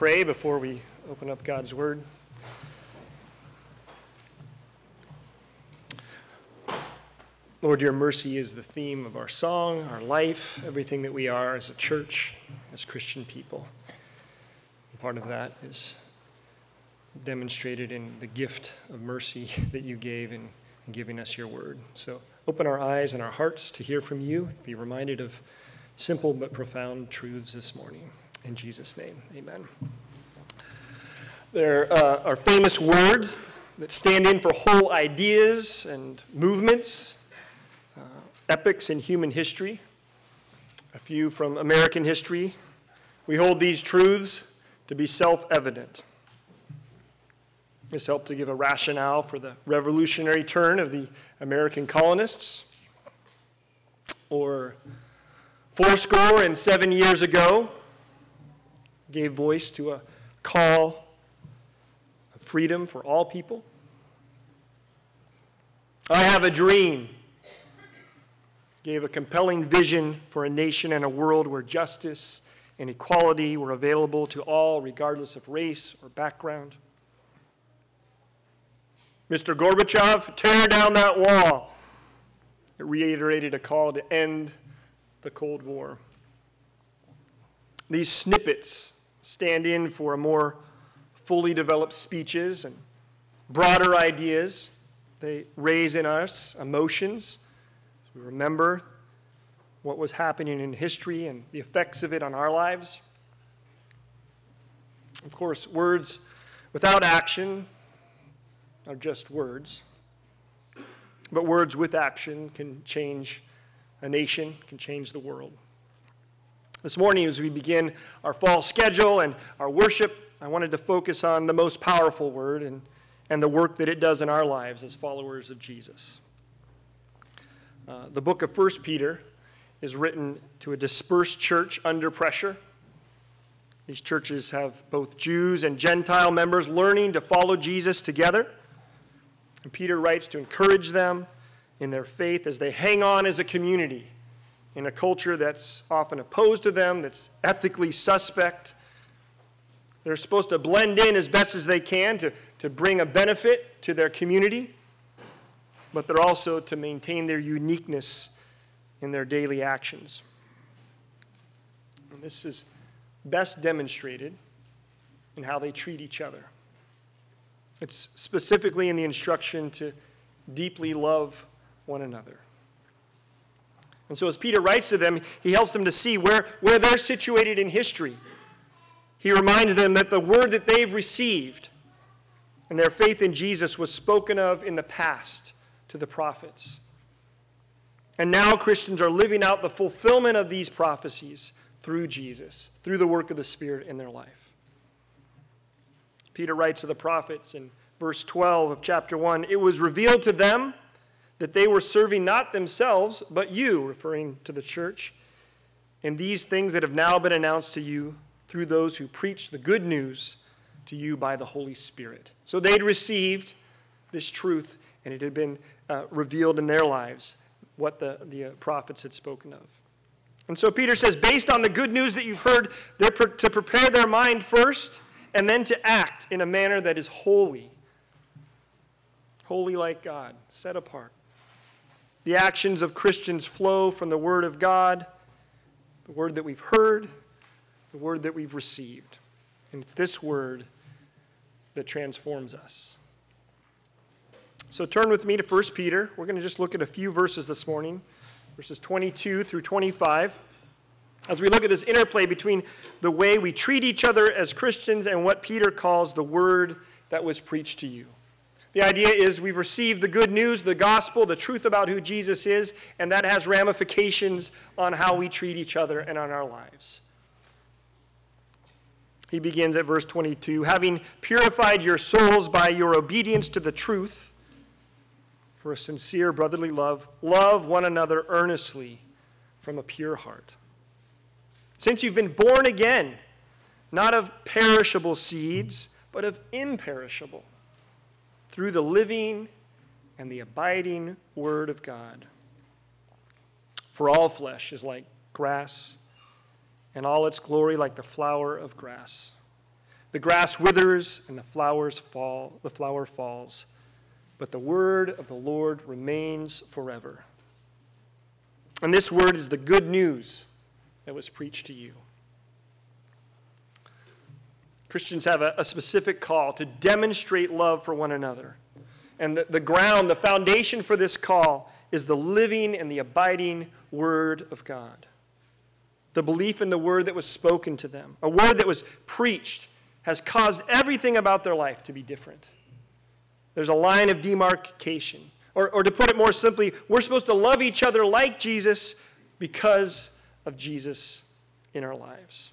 pray before we open up God's Word. Lord, your mercy is the theme of our song, our life, everything that we are as a church, as Christian people. And part of that is demonstrated in the gift of mercy that you gave in giving us your word. So open our eyes and our hearts to hear from you, be reminded of simple but profound truths this morning. In Jesus' name, amen. There are famous words that stand in for whole ideas and movements, epics in human history, a few from American history. We hold these truths to be self-evident. This helped to give a rationale for the revolutionary turn of the American colonists, or 70 years ago, gave voice to a call of freedom for all people. I Have a Dream gave a compelling vision for a nation and a world where justice and equality were available to all, regardless of race or background. Mr. Gorbachev, tear down that wall. It reiterated a call to end the Cold War. These snippets stand in for more fully developed speeches and broader ideas. They raise in us emotions as we remember what was happening in history and the effects of it on our lives. Of course, words without action are just words. But words with action can change a nation, can change the world. This morning, as we begin our fall schedule and our worship, I wanted to focus on the most powerful word and the work that it does in our lives as followers of Jesus. The book of 1 Peter is written to a dispersed church under pressure. These churches have both Jews and Gentile members learning to follow Jesus together. And Peter writes to encourage them in their faith as they hang on as a community in a culture that's often opposed to them, that's ethically suspect. They're supposed to blend in as best as they can to bring a benefit to their community, but they're also to maintain their uniqueness in their daily actions. And this is best demonstrated in how they treat each other. It's specifically in the instruction to deeply love one another. And so as Peter writes to them, he helps them to see where they're situated in history. He reminds them that the word that they've received and their faith in Jesus was spoken of in the past to the prophets. And now Christians are living out the fulfillment of these prophecies through Jesus, through the work of the Spirit in their life. Peter writes to the prophets in verse 12 of chapter 1, "It was revealed to them that they were serving not themselves, but you," referring to the church, "and these things that have now been announced to you through those who preach the good news to you by the Holy Spirit." So they'd received this truth, and it had been revealed in their lives, what the prophets had spoken of. And so Peter says, based on the good news that you've heard, they're to prepare their mind first, and then to act in a manner that is holy. Holy like God, set apart. The actions of Christians flow from the Word of God, the Word that we've heard, the Word that we've received. And it's this Word that transforms us. So turn with me to 1 Peter. We're going to just look at a few verses this morning, verses 22 through 25. As we look at this interplay between the way we treat each other as Christians and what Peter calls the word that was preached to you. The idea is we've received the good news, the gospel, the truth about who Jesus is, and that has ramifications on how we treat each other and on our lives. He begins at verse 22, "Having purified your souls by your obedience to the truth, for a sincere brotherly love, love one another earnestly from a pure heart. Since you've been born again, not of perishable seeds, but of imperishable, through the living and the abiding Word of God. For all flesh is like grass, and all its glory like the flower of grass. The grass withers and the flower falls, but the word of the Lord remains forever. And this word is the good news that was preached to you. Christians have a specific call to demonstrate love for one another. And the foundation for this call is the living and the abiding word of God. The belief in the word that was spoken to them, a word that was preached, has caused everything about their life to be different. There's a line of demarcation. Or to put it more simply, we're supposed to love each other like Jesus because of Jesus in our lives.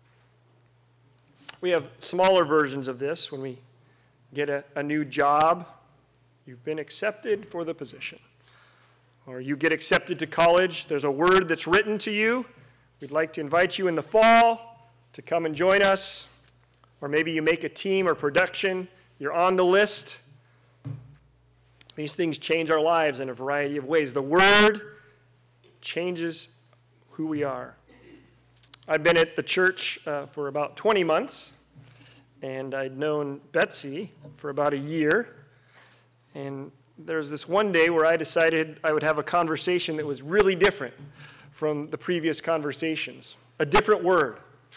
We have smaller versions of this when we get a new job. You've been accepted for the position. Or you get accepted to college. There's a word that's written to you. We'd like to invite you in the fall to come and join us. Or maybe you make a team or production. You're on the list. These things change our lives in a variety of ways. The word changes who we are. I've been at the church for about 20 months, and I'd known Betsy for about a year. And there was this one day where I decided I would have a conversation that was really different from the previous conversations, a different word.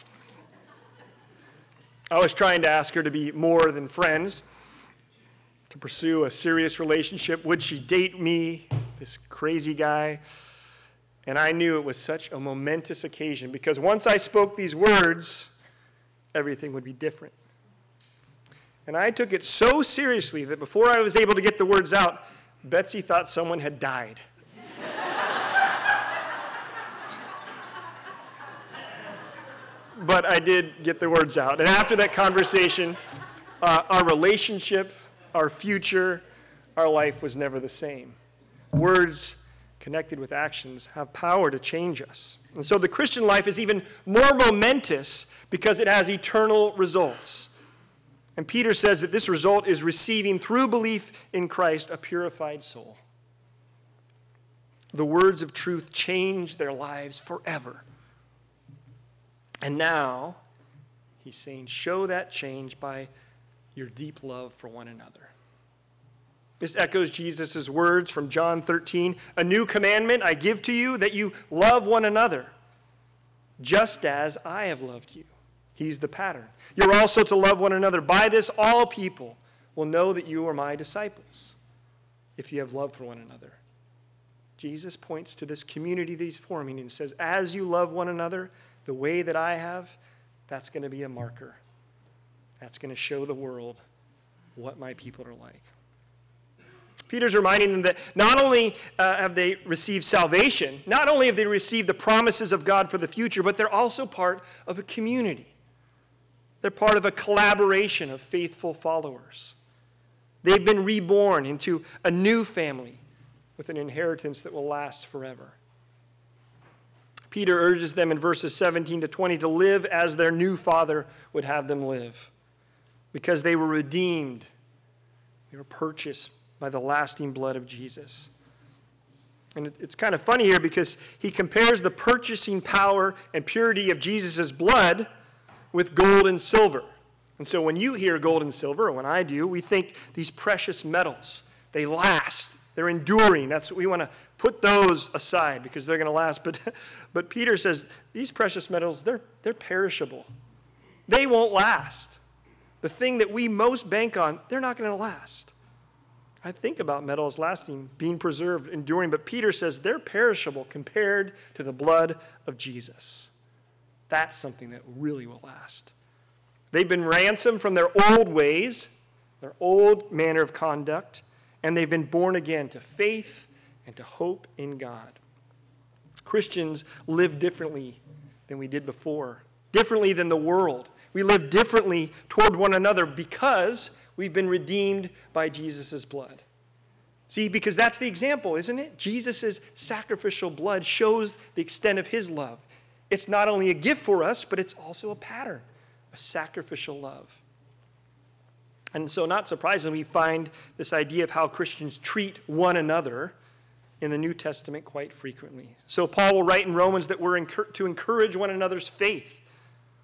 I was trying to ask her to be more than friends, to pursue a serious relationship. Would she date me, this crazy guy? And I knew it was such a momentous occasion because once I spoke these words, everything would be different. And I took it so seriously that before I was able to get the words out, Betsy thought someone had died. But I did get the words out. And after that conversation, our relationship, our future, our life was never the same. Words connected with actions have power to change us. And so the Christian life is even more momentous because it has eternal results. And Peter says that this result is receiving, through belief in Christ, a purified soul. The words of truth change their lives forever. And now, he's saying, show that change by your deep love for one another. This echoes Jesus' words from John 13. A new commandment I give to you, that you love one another, just as I have loved you. He's the pattern. You're also to love one another. By this, all people will know that you are my disciples, if you have love for one another. Jesus points to this community that he's forming and says, as you love one another, the way that I have, that's going to be a marker. That's going to show the world what my people are like. Peter's reminding them that not only have they received salvation, not only have they received the promises of God for the future, but they're also part of a community. They're part of a collaboration of faithful followers. They've been reborn into a new family with an inheritance that will last forever. Peter urges them in verses 17 to 20 to live as their new Father would have them live, because they were redeemed. They were purchased by the lasting blood of Jesus. And it's kind of funny here because he compares the purchasing power and purity of Jesus' blood with gold and silver. And so when you hear gold and silver, or when I do, we think these precious metals. They last. They're enduring. That's what we want to put those aside because they're going to last. But Peter says these precious metals, they're perishable. They won't last. The thing that we most bank on, they're not going to last. I think about metals lasting, being preserved, enduring, but Peter says they're perishable compared to the blood of Jesus. That's something that really will last. They've been ransomed from their old ways, their old manner of conduct, and they've been born again to faith and to hope in God. Christians live differently than we did before, differently than the world. We live differently toward one another because we've been redeemed by Jesus' blood. See, because that's the example, isn't it? Jesus' sacrificial blood shows the extent of his love. It's not only a gift for us, but it's also a pattern of sacrificial love. And so, not surprisingly, we find this idea of how Christians treat one another in the New Testament quite frequently. So Paul will write in Romans that we're to encourage one another's faith.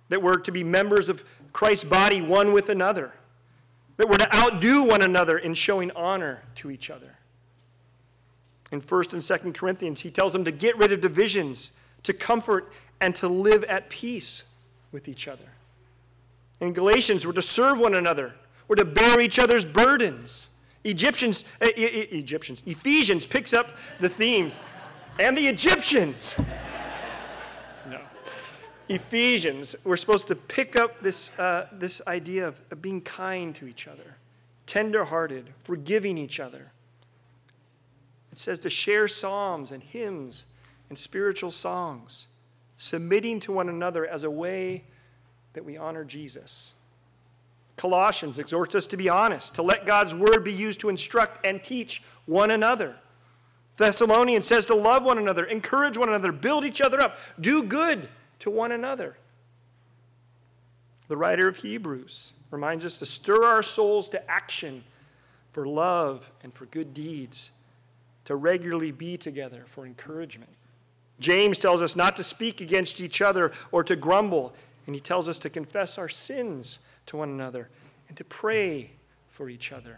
that we're to be members of Christ's body one with another, that we're to outdo one another in showing honor to each other. In 1 and 2 Corinthians, he tells them to get rid of divisions, to comfort and to live at peace with each other. In Galatians, we're to serve one another. We're to bear each other's burdens. Ephesians picks up the themes. And the Egyptians. No. Ephesians, we're supposed to pick up this idea of being kind to each other, tender-hearted, forgiving each other. It says to share psalms and hymns and spiritual songs, submitting to one another as a way that we honor Jesus. Colossians exhorts us to be honest, to let God's word be used to instruct and teach one another. Thessalonians says to love one another, encourage one another, build each other up, do good to one another. The writer of Hebrews reminds us to stir our souls to action for love and for good deeds, to regularly be together for encouragement. James tells us not to speak against each other or to grumble, and he tells us to confess our sins to one another and to pray for each other.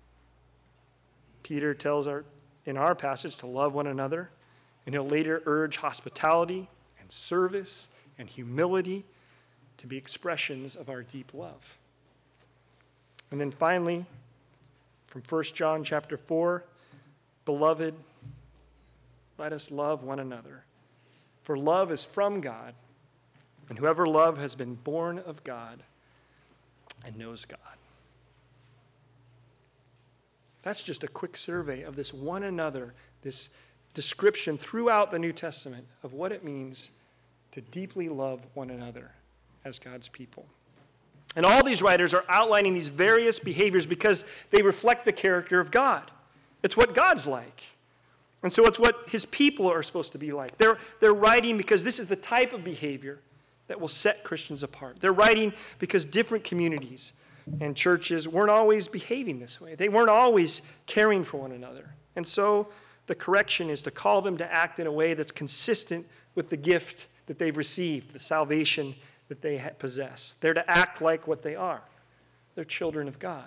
Peter tells in our passage to love one another, and he'll later urge hospitality and service and humility to be expressions of our deep love. And then finally, from 1 John chapter 4, beloved, let us love one another. For love is from God, and whoever loves has been born of God and knows God. That's just a quick survey of this one another, this description throughout the New Testament of what it means to deeply love one another as God's people. And all these writers are outlining these various behaviors because they reflect the character of God. It's what God's like. And so it's what his people are supposed to be like. They're writing because this is the type of behavior that will set Christians apart. They're writing because different communities and churches weren't always behaving this way. They weren't always caring for one another. And so the correction is to call them to act in a way that's consistent with the gift that they've received, the salvation that they possess. They're to act like what they are. They're children of God.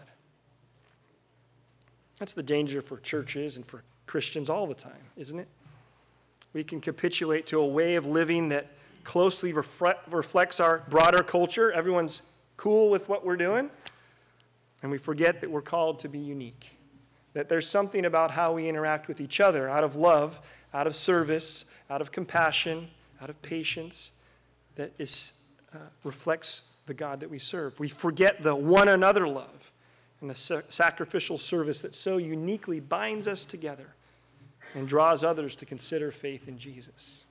That's the danger for churches and for Christians all the time, isn't it? We can capitulate to a way of living that closely reflects our broader culture. Everyone's cool with what we're doing. And we forget that we're called to be unique. That there's something about how we interact with each other out of love, out of service, out of compassion, out of patience that reflects the God that we serve. We forget the one another love and the sacrificial service that so uniquely binds us together and draws others to consider faith in Jesus.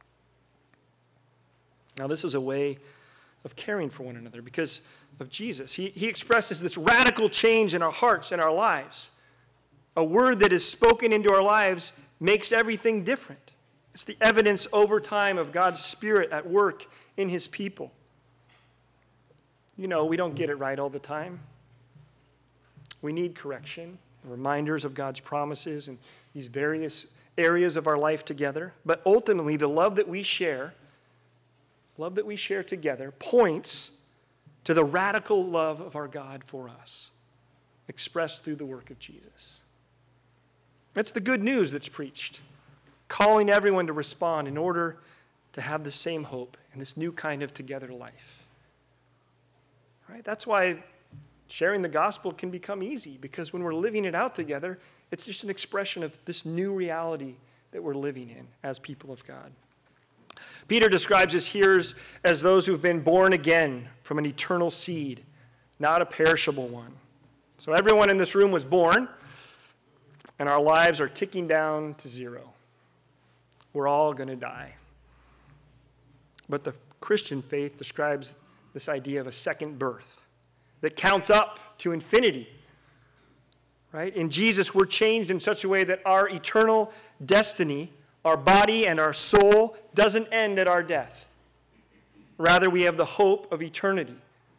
Now, this is a way of caring for one another because of Jesus. He expresses this radical change in our hearts and our lives. A word that is spoken into our lives makes everything different. It's the evidence over time of God's Spirit at work in his people. You know, we don't get it right all the time. We need correction, reminders of God's promises and these various areas of our life together. But ultimately, the love that we share together points to the radical love of our God for us, expressed through the work of Jesus. That's the good news that's preached, calling everyone to respond in order to have the same hope and this new kind of together life. Right? That's why sharing the gospel can become easy, because when we're living it out together, it's just an expression of this new reality that we're living in as people of God. Peter describes his hearers as those who've been born again from an eternal seed, not a perishable one. So everyone in this room was born, and our lives are ticking down to zero. We're all going to die. But the Christian faith describes this idea of a second birth that counts up to infinity. Right? In Jesus, we're changed in such a way that our eternal destiny, our body and our soul, doesn't end at our death. Rather, we have the hope of eternity.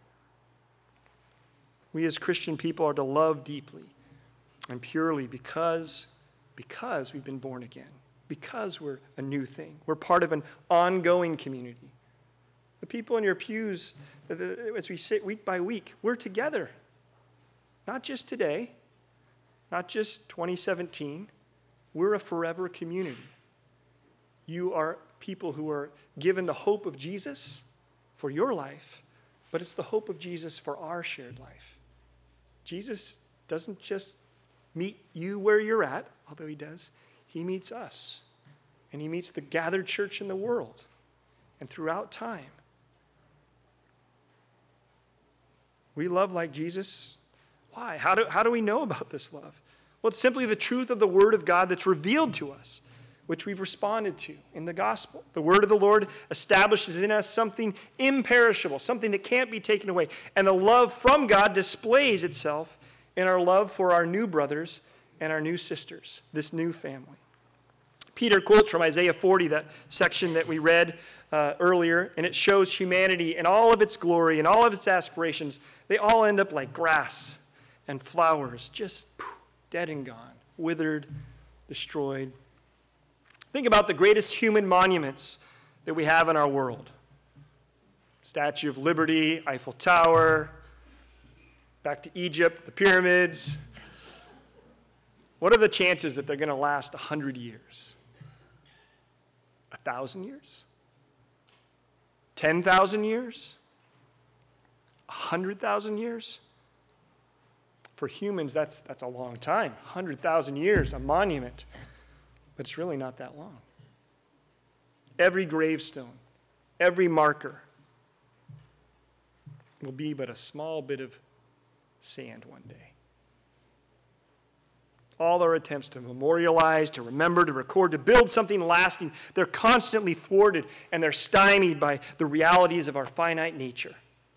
We as Christian people are to love deeply and purely because we've been born again, because we're a new thing. We're part of an ongoing community. The people in your pews, as we sit week by week, we're together. Not just today, not just 2017. We're a forever community. You are people who are given the hope of Jesus for your life, but it's the hope of Jesus for our shared life. Jesus doesn't just meet you where you're at, although he does. He meets us, and he meets the gathered church in the world and throughout time. We love like Jesus. Why? How do we know about this love? Well, it's simply the truth of the Word of God that's revealed to us, which we've responded to in the gospel. The Word of the Lord establishes in us something imperishable, something that can't be taken away. And the love from God displays itself in our love for our new brothers and our new sisters, this new family. Peter quotes from Isaiah 40, that section that we read earlier, and it shows humanity in all of its glory and all of its aspirations. They all end up like grass and flowers, just dead and gone, withered, destroyed. Think about the greatest human monuments that we have in our world. Statue of Liberty, Eiffel Tower, back to Egypt, the pyramids. What are the chances that they're going to last 100 years? 1,000 years? 10,000 years? 100,000 years? For humans, that's a long time. 100,000 years, a monument. But it's really not that long. Every gravestone, every marker will be but a small bit of sand one day. All our attempts to memorialize, to remember, to record, to build something lasting, they're constantly thwarted and they're stymied by the realities of our finite nature.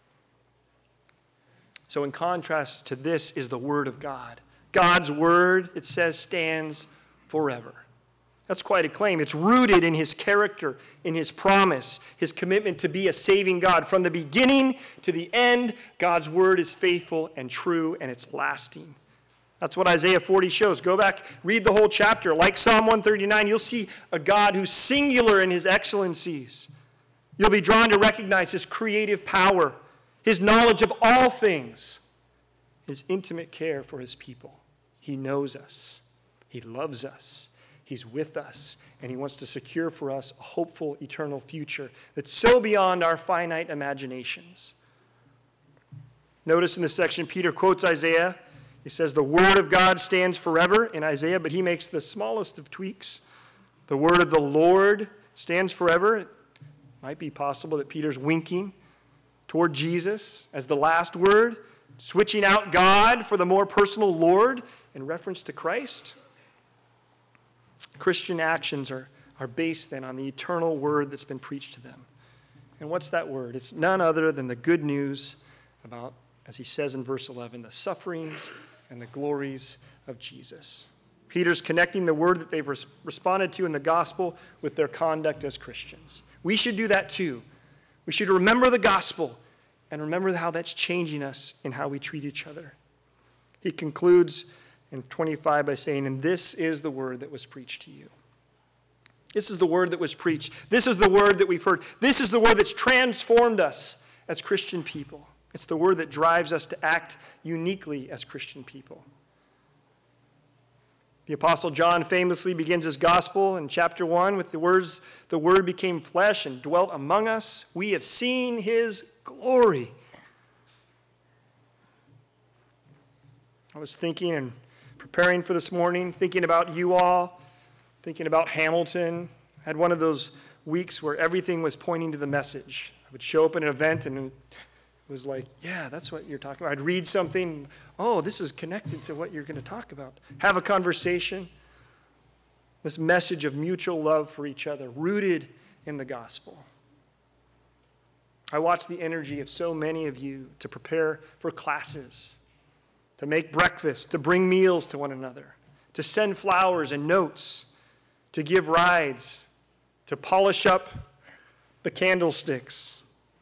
So in contrast to this is the Word of God. God's Word, it says, stands forever. That's quite a claim. It's rooted in his character, in his promise, his commitment to be a saving God. From the beginning to the end, God's Word is faithful and true, and it's lasting. That's what Isaiah 40 shows. Go back, read the whole chapter. Like Psalm 139, you'll see a God who's singular in his excellencies. You'll be drawn to recognize his creative power, his knowledge of all things, his intimate care for his people. He knows us. He loves us. He's with us, and he wants to secure for us a hopeful, eternal future that's so beyond our finite imaginations. Notice in this section, Peter quotes Isaiah. He says, the Word of God stands forever in Isaiah, but he makes the smallest of tweaks. The Word of the Lord stands forever. It might be possible that Peter's winking toward Jesus as the last word, switching out God for the more personal Lord in reference to Christ. Christian actions are based then on the eternal word that's been preached to them. And what's that word? It's none other than the good news about, as he says in verse 11, the sufferings and the glories of Jesus. Peter's connecting the word that they've responded to in the gospel with their conduct as Christians. We should do that too. We should remember the gospel and remember how that's changing us in how we treat each other. He concludes in 25 by saying, and this is the word that was preached to you. This is the word that was preached. This is the word that we've heard. This is the word that's transformed us as Christian people. It's the word that drives us to act uniquely as Christian people. The Apostle John famously begins his gospel in chapter 1 with the words, the word became flesh and dwelt among us. We have seen his glory. I was thinking and preparing for this morning, thinking about you all, thinking about Hamilton. I had one of those weeks where everything was pointing to the message. I would show up at an event and it was like, yeah, that's what you're talking about. I'd read something, oh, this is connected to what you're going to talk about. Have a conversation. This message of mutual love for each other, rooted in the gospel. I watched the energy of so many of you to prepare for classes, to make breakfast, to bring meals to one another, to send flowers and notes, to give rides, to polish up the candlesticks,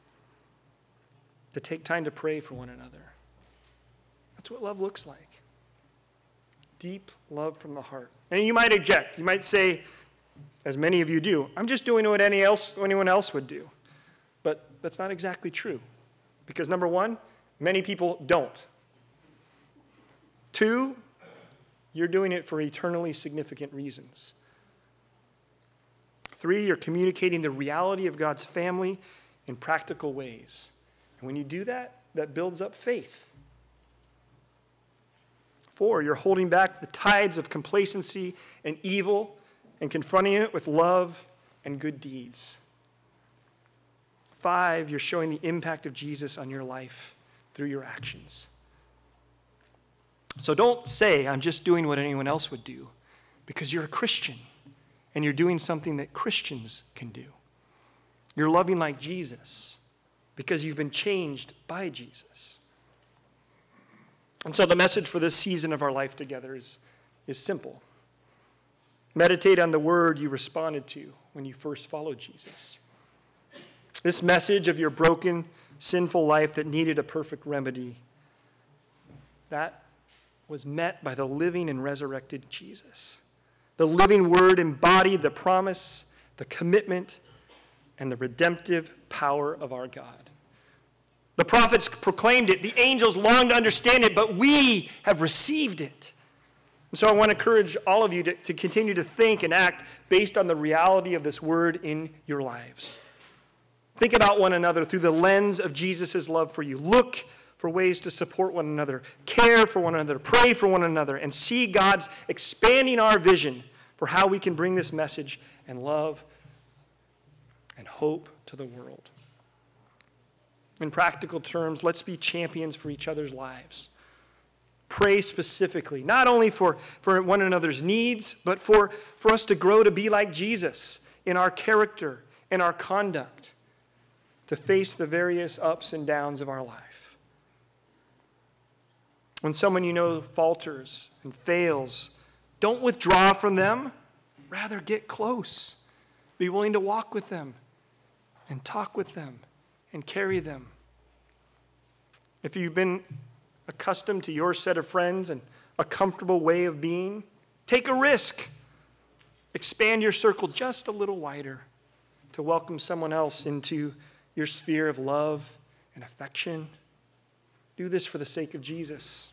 to take time to pray for one another. That's what love looks like. Deep love from the heart. And you might object. You might say, as many of you do, I'm just doing what anyone else would do. But that's not exactly true. Because number one, many people don't. Two, you're doing it for eternally significant reasons. Three, you're communicating the reality of God's family in practical ways. And when you do that, that builds up faith. Four, you're holding back the tides of complacency and evil and confronting it with love and good deeds. Five, you're showing the impact of Jesus on your life through your actions. So don't say, I'm just doing what anyone else would do, because you're a Christian and you're doing something that Christians can do. You're loving like Jesus because you've been changed by Jesus. And so the message for this season of our life together is simple. Meditate on the word you responded to when you first followed Jesus. This message of your broken, sinful life that needed a perfect remedy, that was met by the living and resurrected Jesus. The living word embodied the promise, the commitment, and the redemptive power of our God. The prophets proclaimed it. The angels longed to understand it, but we have received it. And so I want to encourage all of you to continue to think and act based on the reality of this word in your lives. Think about one another through the lens of Jesus' love for you. Look for ways to support one another, care for one another, pray for one another, and see God's expanding our vision for how we can bring this message and love and hope to the world. In practical terms, let's be champions for each other's lives. Pray specifically, not only for one another's needs, but for us to grow to be like Jesus in our character, in our conduct, to face the various ups and downs of our life. When someone you know falters and fails, don't withdraw from them. Rather, get close. Be willing to walk with them and talk with them and carry them. If you've been accustomed to your set of friends and a comfortable way of being, take a risk. Expand your circle just a little wider to welcome someone else into your sphere of love and affection. Do this for the sake of Jesus.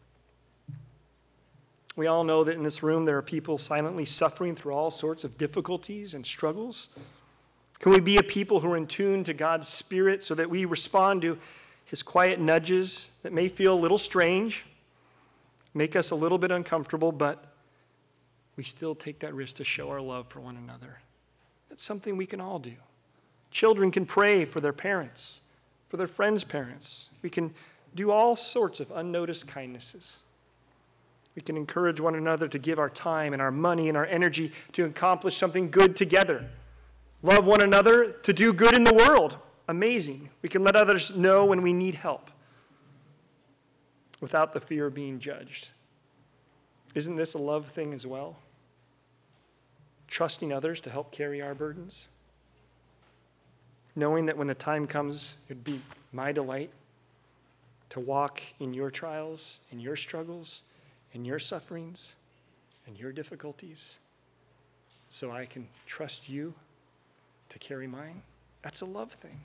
We all know that in this room there are people silently suffering through all sorts of difficulties and struggles. Can we be a people who are in tune to God's Spirit so that we respond to His quiet nudges that may feel a little strange, make us a little bit uncomfortable, but we still take that risk to show our love for one another? That's something we can all do. Children can pray for their parents, for their friends' parents. We can do all sorts of unnoticed kindnesses. We can encourage one another to give our time and our money and our energy to accomplish something good together. Love one another to do good in the world. Amazing. We can let others know when we need help without the fear of being judged. Isn't this a love thing as well? Trusting others to help carry our burdens. Knowing that when the time comes, it'd be my delight to walk in your trials, in your struggles, in your sufferings, and your difficulties, so I can trust you to carry mine. That's a love thing.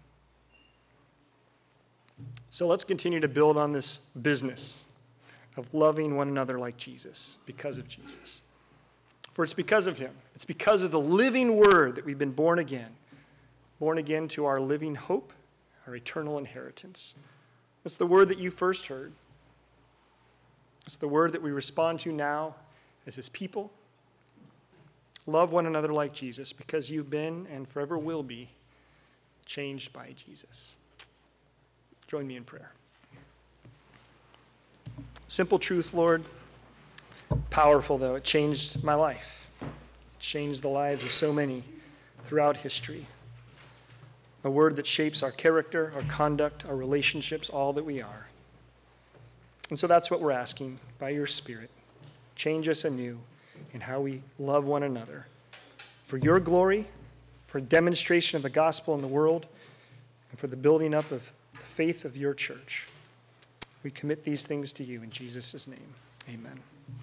So let's continue to build on this business of loving one another like Jesus, because of Jesus. For it's because of him. It's because of the living word that we've been born again to our living hope, our eternal inheritance. It's the word that you first heard. It's the word that we respond to now as his people. Love one another like Jesus, because you've been and forever will be changed by Jesus. Join me in prayer. Simple truth, Lord. Powerful, though. It changed my life. It changed the lives of so many throughout history. A word that shapes our character, our conduct, our relationships, all that we are. And so that's what we're asking by your Spirit. Change us anew in how we love one another. For your glory, for a demonstration of the gospel in the world, and for the building up of the faith of your church. We commit these things to you in Jesus' name. Amen.